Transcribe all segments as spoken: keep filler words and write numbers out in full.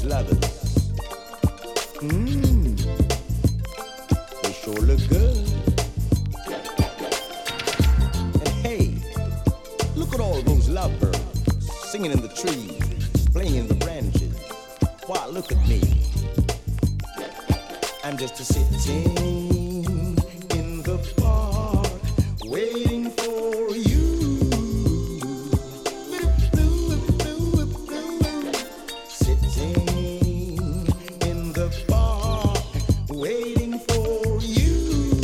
lovers. Mmm, they sure look good. And hey, look at all those lovebirds singing in the trees, playing in the branches. Why, look at me. I'm just a sitting in the park, waiting for you. Sitting in the park, waiting for you.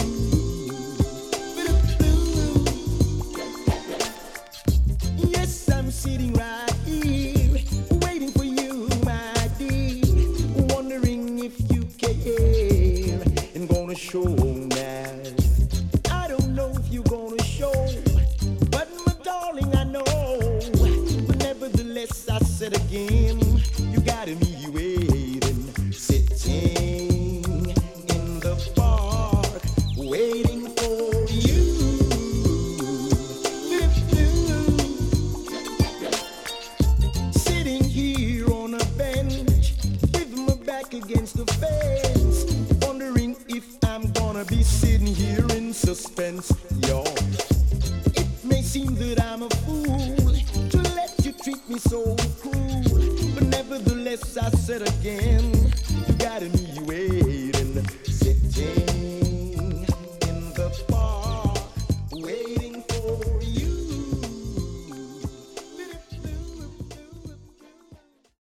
Yes, I'm sitting right here, waiting for you, my dear, wondering if you care and gonna show now. I don't know if you're gonna show, but my darling, I know. But nevertheless, I said again, you got me waiting, sitting in the park, waiting for you. Sitting here on a bench with my back against the fence, wondering if I'm gonna be sitting here